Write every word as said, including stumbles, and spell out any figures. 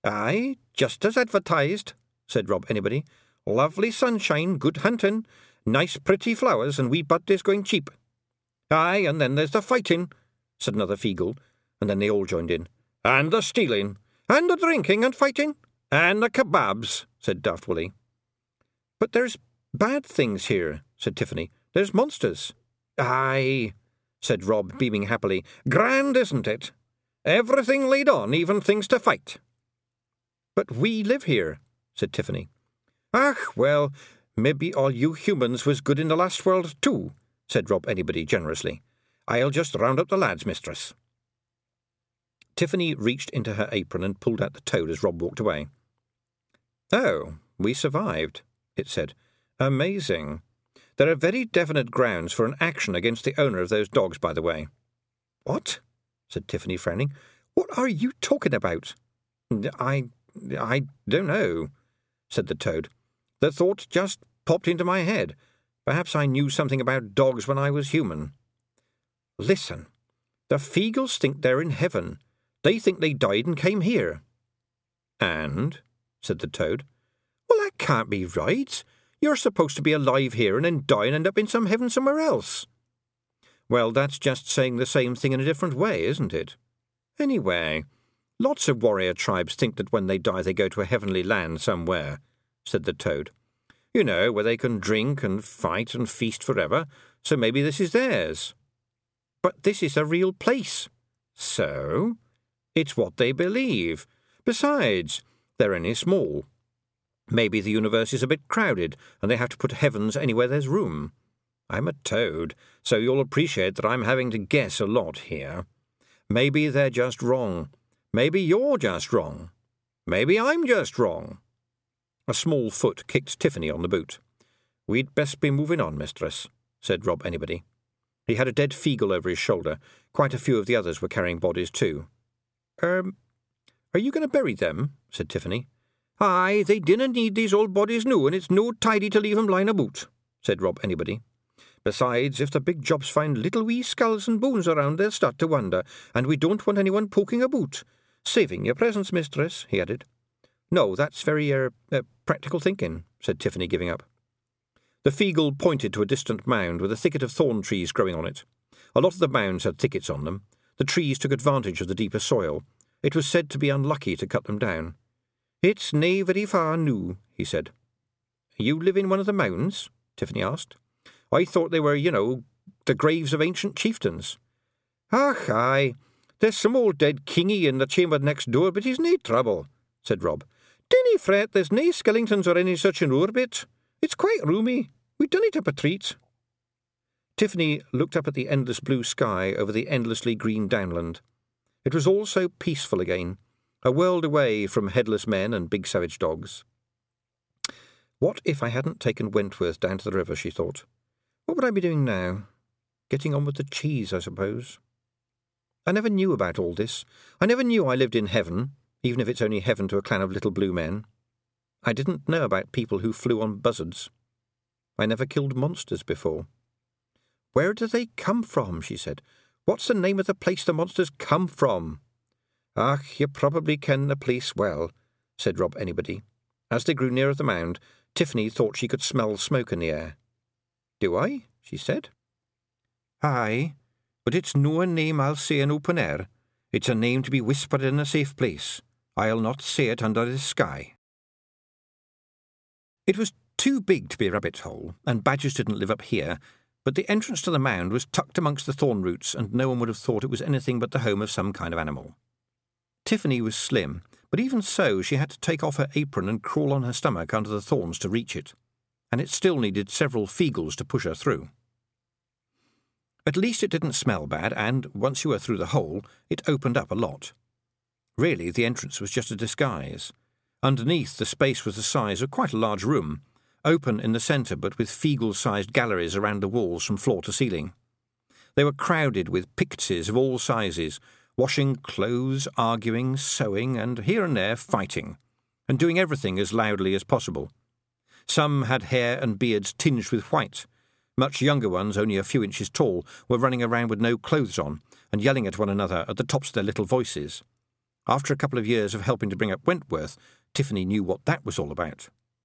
"Aye, just as advertised," said Rob Anybody. "Lovely sunshine, good hunting, nice pretty flowers, and wee birthdays going cheap." "Aye, and then there's the fighting," said another Feegle, and then they all joined in. "And the stealing, and the drinking and fighting, and the kebabs," said Daft Willie. "But there's bad things here," said Tiffany. "There's monsters." "Aye," said Rob, beaming happily. "Grand, isn't it? Everything laid on, even things to fight." "But we live here," said Tiffany. "Ach, well, maybe all you humans was good in the last world too," said Rob Anybody generously. "I'll just round up the lads, mistress." Tiffany reached into her apron and pulled out the toad as Rob walked away. "Oh, we survived," it said. "Amazing. There are very definite grounds for an action against the owner of those dogs, by the way." "What?" said Tiffany, frowning. "What are you talking about?" I... I don't know," said the toad. "The thought just popped into my head. Perhaps I knew something about dogs when I was human." "Listen, the Feegles think they're in heaven. They think they died and came here." "And?" said the toad. "Well, that can't be right. You're supposed to be alive here and then die and end up in some heaven somewhere else." "Well, that's just saying the same thing in a different way, isn't it? Anyway, lots of warrior tribes think that when they die they go to a heavenly land somewhere," said the toad. "You know, where they can drink and fight and feast forever, so maybe this is theirs." "But this is a real place." "So? It's what they believe. Besides, they're only small. Maybe the universe is a bit crowded, and they have to put heavens anywhere there's room. I'm a toad, so you'll appreciate that I'm having to guess a lot here. Maybe they're just wrong. Maybe you're just wrong. Maybe I'm just wrong." A small foot kicked Tiffany on the boot. "We'd best be moving on, mistress," said Rob Anybody. He had a dead Feegle over his shoulder. Quite a few of the others were carrying bodies too. Um, are you going to bury them?" said Tiffany. "Aye, they dinna need these old bodies noo, and it's no tidy to leave 'em lying about," said Rob Anybody. "Besides, if the big jobs find little wee skulls and bones around, they'll start to wonder, and we don't want anyone poking about. Saving your presence, mistress," he added. "No, that's very, er, uh, practical thinking," said Tiffany, giving up. The Feegle pointed to a distant mound with a thicket of thorn trees growing on it. A lot of the mounds had thickets on them. The trees took advantage of the deeper soil. It was said to be unlucky to cut them down. "It's nae very far noo," he said. "You live in one of the mounds?" Tiffany asked. "I thought they were, you know, the graves of ancient chieftains." "Ach, aye. There's some old dead kingy in the chamber next door, but he's nae trouble," said Rob. "Dinny fret, there's nae skeletons or any such in our bit. It's quite roomy. We've done it up a treat." Tiffany looked up at the endless blue sky over the endlessly green downland. It was all so peaceful again, a world away from headless men and big savage dogs. What if I hadn't taken Wentworth down to the river, she thought. What would I be doing now? Getting on with the cheese, I suppose. I never knew about all this. I never knew I lived in heaven, even if it's only heaven to a clan of little blue men. I didn't know about people who flew on buzzards. I never killed monsters before. "Where do they come from?" she said. "What's the name of the place the monsters come from?" "Ach, you probably ken the place well," said Rob Anybody. As they grew nearer the mound, Tiffany thought she could smell smoke in the air. "Do I?" she said. "Aye, but it's no a name I'll say in open air. It's a name to be whispered in a safe place. I'll not say it under the sky." It was too big to be a rabbit hole, and badgers didn't live up here, but the entrance to the mound was tucked amongst the thorn roots, and no one would have thought it was anything but the home of some kind of animal. Tiffany was slim, but even so she had to take off her apron and crawl on her stomach under the thorns to reach it, and it still needed several Feegles to push her through. At least it didn't smell bad, and, once you were through the hole, it opened up a lot. Really, the entrance was just a disguise. Underneath, the space was the size of quite a large room, open in the centre but with Feegle-sized galleries around the walls from floor to ceiling. They were crowded with Pixies of all sizes, washing clothes, arguing, sewing, and here and there fighting, and doing everything as loudly as possible. Some had hair and beards tinged with white. Much younger ones, only a few inches tall, were running around with no clothes on and yelling at one another at the tops of their little voices. After a couple of years of helping to bring up Wentworth, Tiffany knew what that was all about.